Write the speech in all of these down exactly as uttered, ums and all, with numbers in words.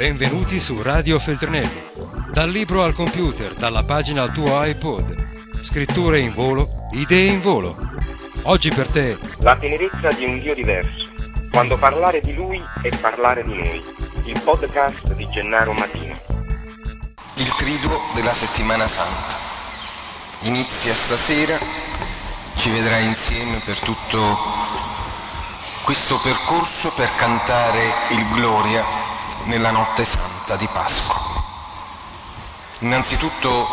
Benvenuti su Radio Feltrinelli. Dal libro al computer, dalla pagina al tuo iPod. Scritture in volo, idee in volo. Oggi per te la tenerezza di un Dio diverso. Quando parlare di Lui è parlare di noi. Il podcast di Gennaro Matino. Il triduo della settimana santa. Inizia stasera, ci vedrà insieme per tutto questo percorso per cantare il Gloria nella notte santa di Pasqua. Innanzitutto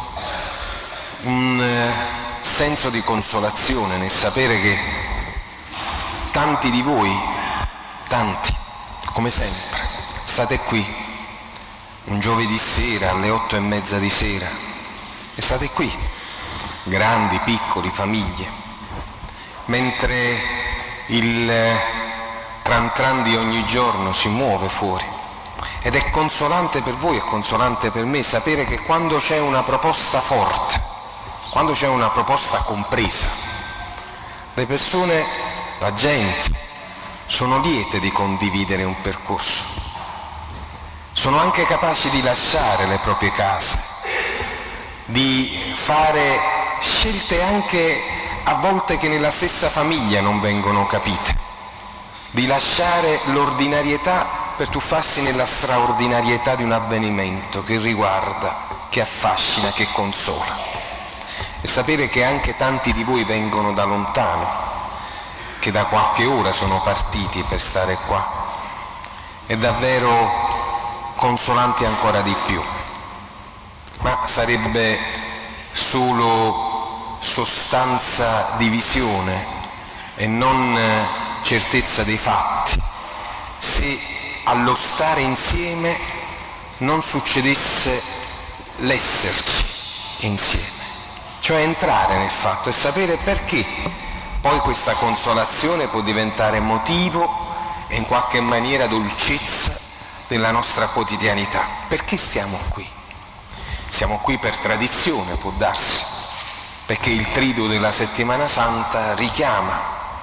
un eh, senso di consolazione nel sapere che tanti di voi, tanti, come sempre, state qui un giovedì sera alle otto e mezza di sera e state qui, grandi, piccoli, famiglie, mentre il eh, tran tran di ogni giorno si muove fuori. Ed è consolante per voi, è consolante per me sapere che quando c'è una proposta forte, quando c'è una proposta compresa, le persone, la gente, sono liete di condividere un percorso. Sono anche capaci di lasciare le proprie case, di fare scelte anche a volte che nella stessa famiglia non vengono capite, di lasciare l'ordinarietà per tuffarsi nella straordinarietà di un avvenimento che riguarda, che affascina, che consola. E sapere che anche tanti di voi vengono da lontano, che da qualche ora sono partiti per stare qua, è davvero consolante ancora di più. Ma sarebbe solo sostanza di visione e non certezza dei fatti se allo stare insieme non succedesse l'esserci insieme, cioè entrare nel fatto e sapere perché poi questa consolazione può diventare motivo e in qualche maniera dolcezza della nostra quotidianità. Perché stiamo qui? Siamo qui per tradizione, può darsi, perché il triduo della settimana santa richiama,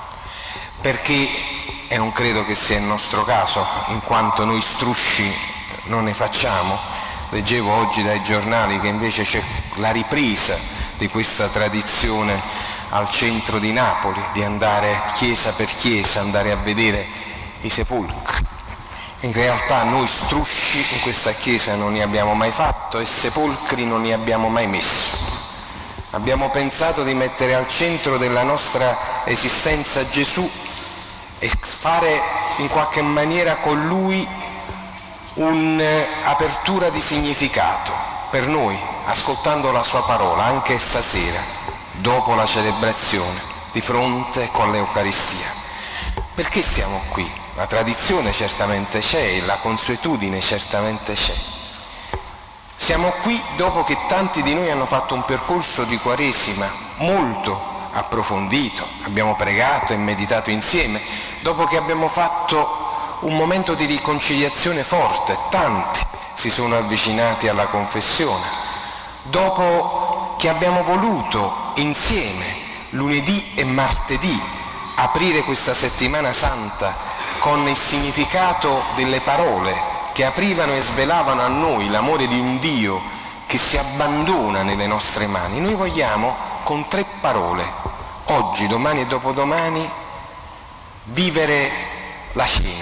perché e non credo che sia il nostro caso, in quanto noi strusci non ne facciamo. Leggevo oggi dai giornali che invece c'è la ripresa di questa tradizione al centro di Napoli, di andare chiesa per chiesa, andare a vedere i sepolcri. In realtà noi strusci in questa chiesa non ne abbiamo mai fatto e sepolcri non ne abbiamo mai messo. Abbiamo pensato di mettere al centro della nostra esistenza Gesù e fare in qualche maniera con lui un'apertura di significato per noi, ascoltando la sua parola anche stasera, dopo la celebrazione, di fronte con l'Eucaristia. Perché stiamo qui? La tradizione certamente c'è, la consuetudine certamente c'è. Siamo qui dopo che tanti di noi hanno fatto un percorso di Quaresima molto approfondito, abbiamo pregato e meditato insieme, dopo che abbiamo fatto un momento di riconciliazione forte, tanti si sono avvicinati alla confessione, dopo che abbiamo voluto insieme lunedì e martedì aprire questa settimana santa con il significato delle parole che aprivano e svelavano a noi l'amore di un Dio che si abbandona nelle nostre mani. Noi vogliamo con tre parole, oggi, domani e dopodomani, vivere la cena,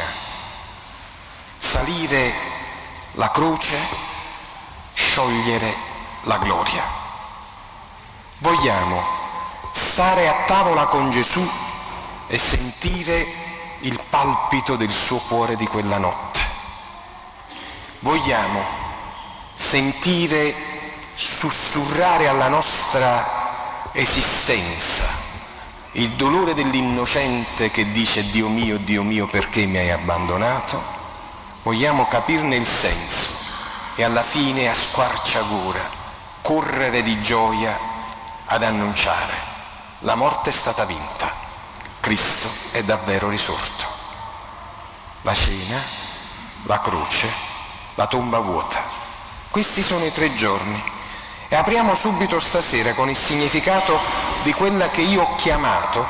salire la croce, sciogliere la gloria. Vogliamo stare a tavola con Gesù e sentire il palpito del suo cuore di quella notte. Vogliamo sentire sussurrare alla nostra esistenza il dolore dell'innocente che dice Dio mio, Dio mio, perché mi hai abbandonato? Vogliamo capirne il senso e alla fine a squarciagora correre di gioia ad annunciare: la morte è stata vinta, Cristo è davvero risorto. La cena, la croce, la tomba vuota. Questi sono i tre giorni. E apriamo subito stasera con il significato di quella che io ho chiamato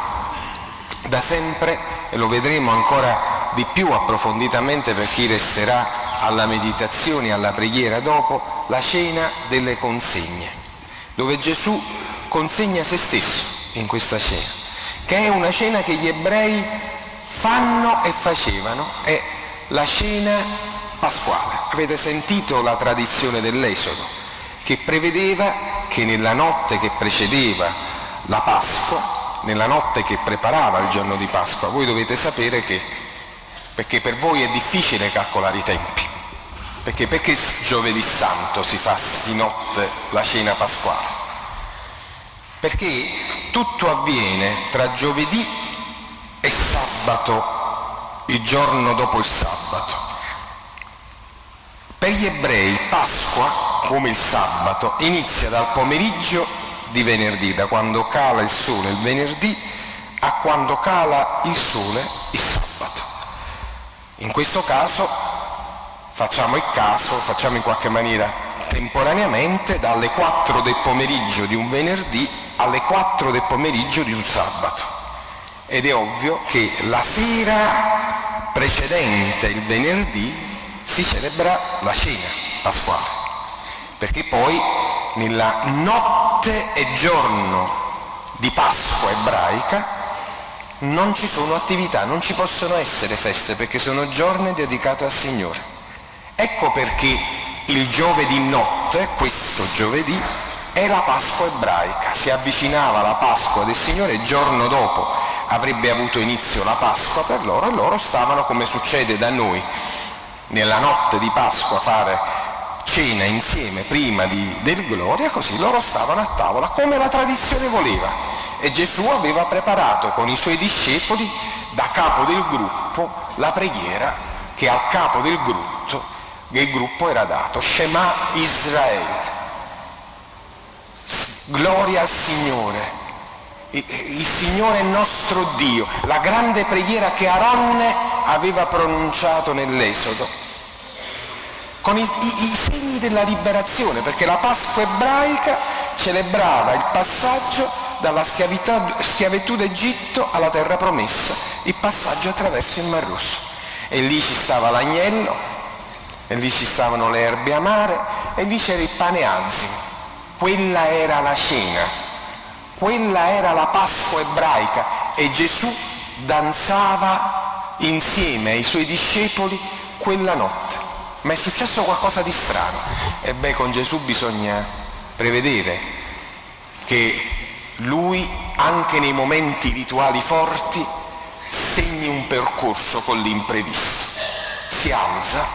da sempre, e lo vedremo ancora di più approfonditamente per chi resterà alla meditazione, alla preghiera dopo, la cena delle consegne, dove Gesù consegna se stesso in questa cena, che è una cena che gli ebrei fanno e facevano, è la cena pasquale. Avete sentito la tradizione dell'Esodo, che prevedeva che nella notte che precedeva la Pasqua, nella notte che preparava il giorno di Pasqua, voi dovete sapere che, perché per voi è difficile calcolare i tempi, perché perché giovedì santo si fa di notte la cena pasquale? Perché tutto avviene tra giovedì e sabato, il giorno dopo il sabato. Per gli ebrei Pasqua, come il sabato, inizia dal pomeriggio di venerdì, da quando cala il sole il venerdì a quando cala il sole il sabato. In questo caso facciamo il caso, facciamo in qualche maniera temporaneamente dalle quattro del pomeriggio di un venerdì alle quattro del pomeriggio di un sabato. Ed è ovvio che la sera precedente il venerdì si celebra la cena pasquale, perché poi nella notte e giorno di Pasqua ebraica non ci sono attività, non ci possono essere feste, perché sono giorni dedicati al Signore. Ecco perché il giovedì notte, questo giovedì, è la Pasqua ebraica. Si avvicinava la Pasqua del Signore, il giorno dopo avrebbe avuto inizio la Pasqua per loro, e loro stavano, come succede da noi, nella notte di Pasqua fare cena insieme prima di, del Gloria, così loro stavano a tavola come la tradizione voleva, e Gesù aveva preparato con i suoi discepoli da capo del gruppo la preghiera che al capo del gruppo, del gruppo era dato: Shema Israele, gloria al Signore, il Signore è nostro Dio, la grande preghiera che Aronne aveva pronunciato nell'Esodo, con i, i, i segni della liberazione, perché la Pasqua ebraica celebrava il passaggio dalla schiavitù, schiavitù d'Egitto alla terra promessa, il passaggio attraverso il Mar Rosso. E lì ci stava l'agnello, e lì ci stavano le erbe amare, e lì c'era il pane azimo. Quella era la cena, quella era la Pasqua ebraica, e Gesù danzava insieme ai suoi discepoli quella notte. Ma è successo qualcosa di strano. E beh, con Gesù bisogna prevedere che lui, anche nei momenti rituali forti, segni un percorso con l'imprevisto. Si alza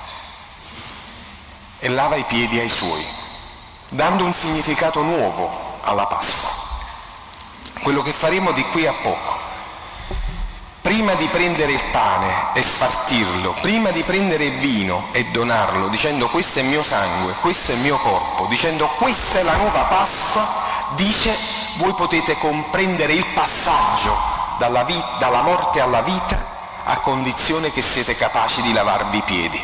e lava i piedi ai suoi, dando un significato nuovo alla Pasqua. Quello che faremo di qui a poco. Prima di prendere il pane e spartirlo, prima di prendere il vino e donarlo, dicendo questo è il mio sangue, questo è il mio corpo, dicendo questa è la nuova Pasqua, dice voi potete comprendere il passaggio dalla, vita, dalla morte alla vita, a condizione che siete capaci di lavarvi i piedi.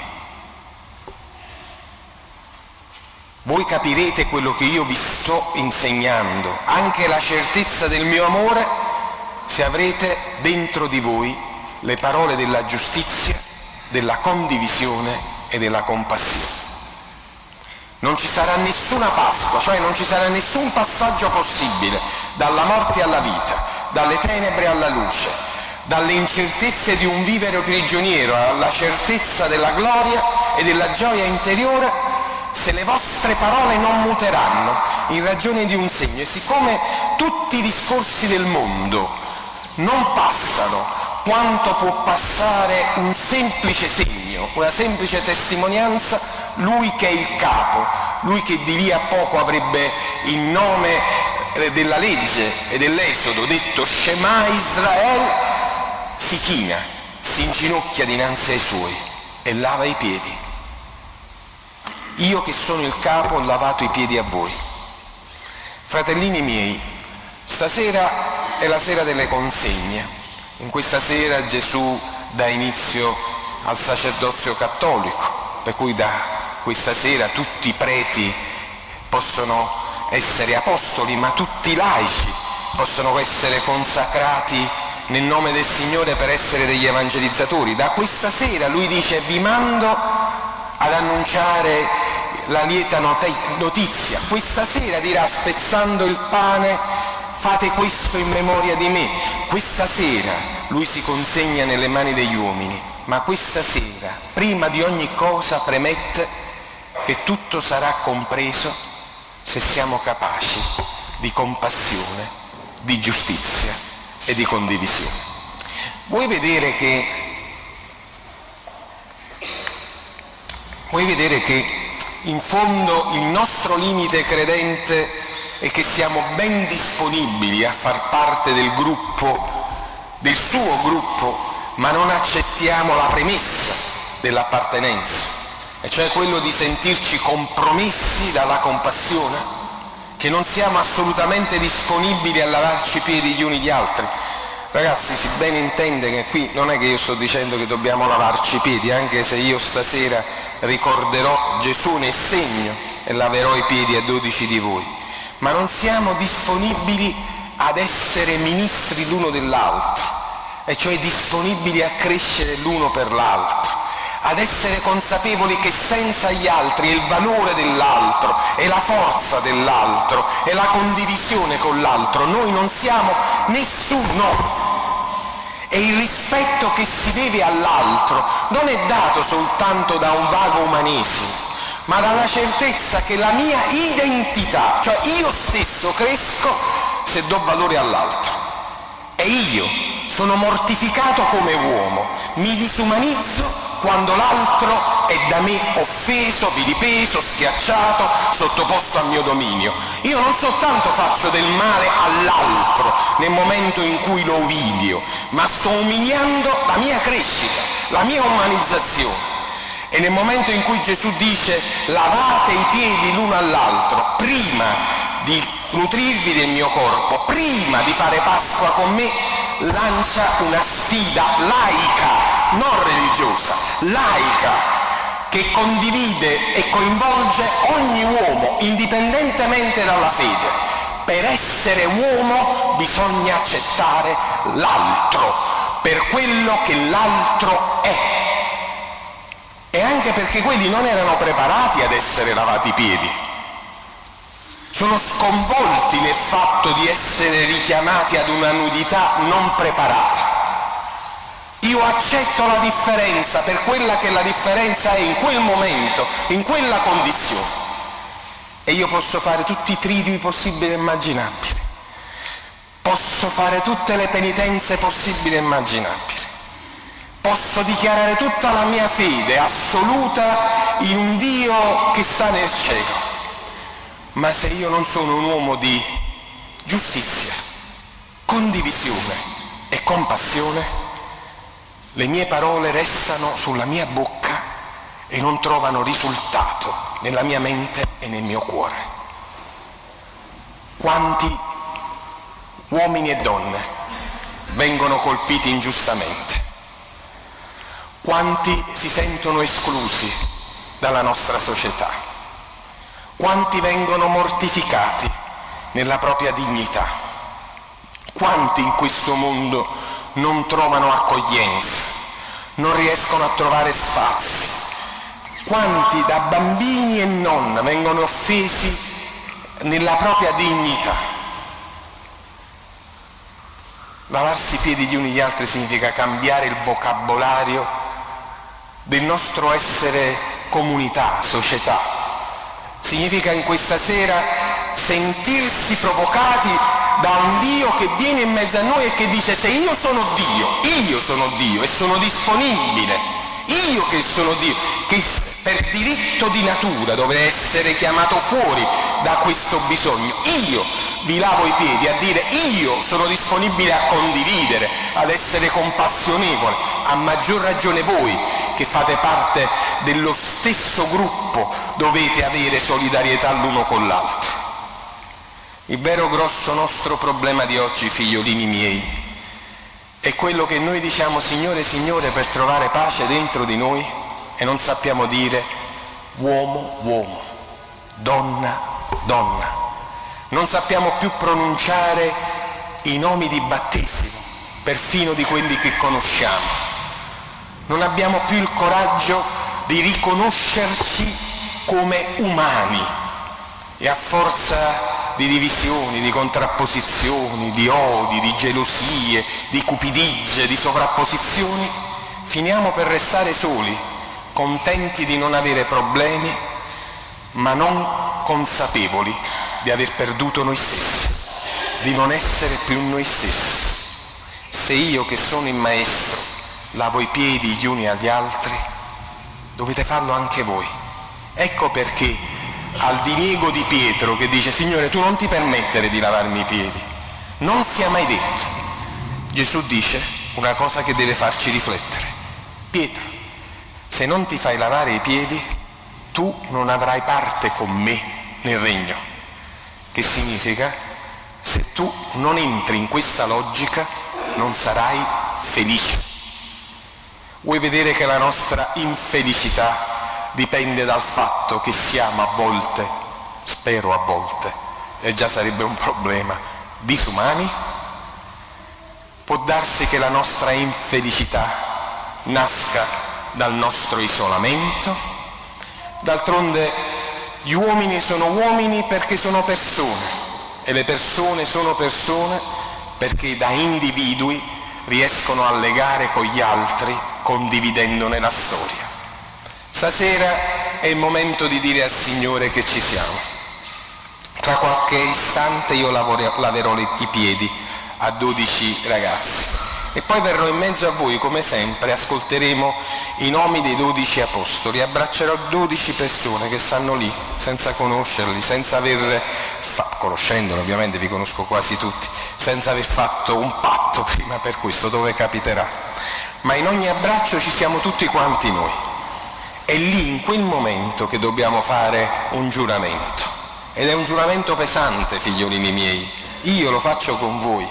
Voi capirete quello che io vi sto insegnando, anche la certezza del mio amore, se avrete dentro di voi le parole della giustizia, della condivisione e della compassione. Non ci sarà nessuna Pasqua, cioè non ci sarà nessun passaggio possibile dalla morte alla vita, dalle tenebre alla luce, dalle incertezze di un vivere prigioniero alla certezza della gloria e della gioia interiore, se le vostre parole non muteranno in ragione di un segno. E siccome tutti i discorsi del mondo non passano quanto può passare un semplice segno, una semplice testimonianza, lui che è il capo, lui che di lì a poco avrebbe il nome della legge e dell'Esodo detto Shema Israele, si china, si inginocchia dinanzi ai suoi e lava i piedi. Io che sono il capo ho lavato i piedi a voi. Fratellini miei, stasera è la sera delle consegne. In questa sera Gesù dà inizio al sacerdozio cattolico, per cui da questa sera tutti i preti possono essere apostoli, ma tutti i laici possono essere consacrati nel nome del Signore per essere degli evangelizzatori. Da questa sera lui dice: vi mando ad annunciare la lieta notizia. Questa sera dirà, spezzando il pane, fate questo in memoria di me. Questa sera lui si consegna nelle mani degli uomini, ma questa sera, prima di ogni cosa, premette che tutto sarà compreso se siamo capaci di compassione, di giustizia e di condivisione. Vuoi vedere che vuoi vedere che in fondo il nostro limite credente è che siamo ben disponibili a far parte del gruppo, del suo gruppo, ma non accettiamo la premessa dell'appartenenza, e cioè quello di sentirci compromessi dalla compassione, che non siamo assolutamente disponibili a lavarci i piedi gli uni gli altri. Ragazzi, si ben intende che qui non è che io sto dicendo che dobbiamo lavarci i piedi, anche se io stasera ricorderò Gesù nel segno e laverò i piedi a dodici di voi, ma non siamo disponibili ad essere ministri l'uno dell'altro, e cioè disponibili a crescere l'uno per l'altro, ad essere consapevoli che senza gli altri il valore dell'altro e la forza dell'altro e la condivisione con l'altro noi non siamo nessuno. E il rispetto che si deve all'altro non è dato soltanto da un vago umanesimo, ma dalla certezza che la mia identità, cioè io stesso cresco se do valore all'altro, e io sono mortificato come uomo, mi disumanizzo quando l'altro è da me offeso, vilipeso, schiacciato, sottoposto al mio dominio. Io non soltanto faccio del male all'altro nel momento in cui lo umilio, ma sto umiliando la mia crescita, la mia umanizzazione. E nel momento in cui Gesù dice lavate i piedi l'uno all'altro, prima di nutrirvi del mio corpo, prima di fare Pasqua con me, lancia una sfida laica, non religiosa, laica, che condivide e coinvolge ogni uomo, indipendentemente dalla fede. Per essere uomo bisogna accettare l'altro per quello che l'altro è. E anche perché quelli non erano preparati ad essere lavati i piedi, sono sconvolti nel fatto di essere richiamati ad una nudità non preparata. Io accetto la differenza per quella che la differenza è in quel momento, in quella condizione, e io posso fare tutti i tritui possibili e immaginabili, posso fare tutte le penitenze possibili e immaginabili, posso dichiarare tutta la mia fede assoluta in un Dio che sta nel cielo, ma se io non sono un uomo di giustizia, condivisione e compassione, le mie parole restano sulla mia bocca e non trovano risultato nella mia mente e nel mio cuore. Quanti uomini e donne vengono colpiti ingiustamente? Quanti si sentono esclusi dalla nostra società? Quanti vengono mortificati nella propria dignità? Quanti in questo mondo non trovano accoglienza, non riescono a trovare spazi? Quanti da bambini e non vengono offesi nella propria dignità? Lavarsi i piedi gli uni gli altri significa cambiare il vocabolario del nostro essere comunità, società. Significa in questa sera sentirsi provocati da un Dio che viene in mezzo a noi e che dice: se io sono Dio, io sono Dio e sono disponibile, io che sono Dio, che per diritto di natura dove essere chiamato fuori da questo bisogno, io vi lavo i piedi, a dire io sono disponibile a condividere, ad essere compassionevole, a maggior ragione voi che fate parte dello stesso gruppo dovete avere solidarietà l'uno con l'altro. Il vero grosso nostro problema di oggi, figliolini miei, è quello che noi diciamo Signore, Signore per trovare pace dentro di noi e non sappiamo dire uomo, uomo, donna, donna. Non sappiamo più pronunciare i nomi di battesimo, perfino di quelli che conosciamo. Non abbiamo più il coraggio di riconoscerci come umani e a forza di divisioni, di contrapposizioni, di odi, di gelosie, di cupidigie, di sovrapposizioni, finiamo per restare soli, contenti di non avere problemi, ma non consapevoli di aver perduto noi stessi, di non essere più noi stessi. Se io, che sono il maestro, lavo i piedi gli uni agli altri, dovete farlo anche voi. Ecco perché al diniego di Pietro, che dice: Signore, tu non ti permettere di lavarmi i piedi, non sia mai detto. Gesù dice una cosa che deve farci riflettere: Pietro, se non ti fai lavare i piedi, tu non avrai parte con me nel regno. Che significa? Se tu non entri in questa logica, non sarai felice. Vuoi vedere che la nostra infelicità dipende dal fatto che siamo a volte, spero a volte, e già sarebbe un problema, disumani? Può darsi che la nostra infelicità nasca dal nostro isolamento? D'altronde gli uomini sono uomini perché sono persone, e le persone sono persone perché da individui riescono a legare con gli altri, condividendone la storia. Stasera è il momento di dire al Signore che ci siamo. Tra qualche istante io lavoro, laverò le, i piedi a dodici ragazzi e poi verrò in mezzo a voi, come sempre, ascolteremo i nomi dei dodici apostoli, abbraccerò dodici persone che stanno lì senza conoscerli, senza aver fa- conoscendoli ovviamente, vi conosco quasi tutti, senza aver fatto un patto prima per questo, dove capiterà. Ma in ogni abbraccio ci siamo tutti quanti noi. È lì, in quel momento, che dobbiamo fare un giuramento. Ed è un giuramento pesante, figliolini miei. Io lo faccio con voi.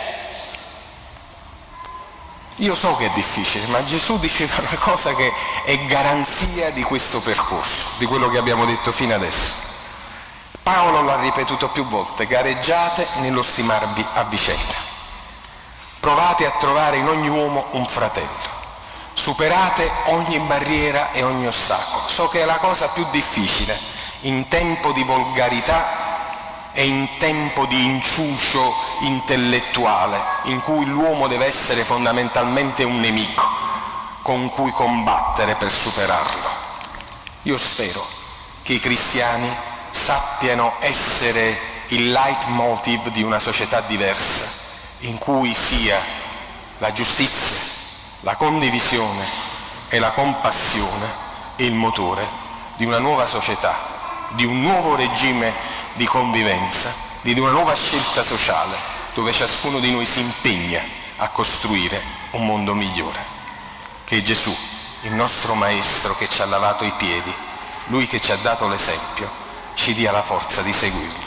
Io so che è difficile, ma Gesù diceva una cosa che è garanzia di questo percorso, di quello che abbiamo detto fino adesso. Paolo l'ha ripetuto più volte: gareggiate nello stimarvi a vicenda. Provate a trovare in ogni uomo un fratello. Superate ogni barriera e ogni ostacolo. So che è la cosa più difficile in tempo di volgarità e in tempo di inciucio intellettuale, in cui l'uomo deve essere fondamentalmente un nemico con cui combattere per superarlo. Io spero che i cristiani sappiano essere il leitmotiv di una società diversa, in cui sia la giustizia, la condivisione e la compassione il motore di una nuova società, di un nuovo regime di convivenza, di una nuova scelta sociale, dove ciascuno di noi si impegna a costruire un mondo migliore. Che Gesù, il nostro Maestro che ci ha lavato i piedi, Lui che ci ha dato l'esempio, ci dia la forza di seguirlo.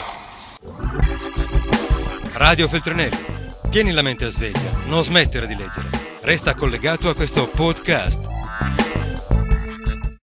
Radio Feltrinelli, tieni la mente a sveglia, non smettere di leggere. Resta collegato a questo podcast.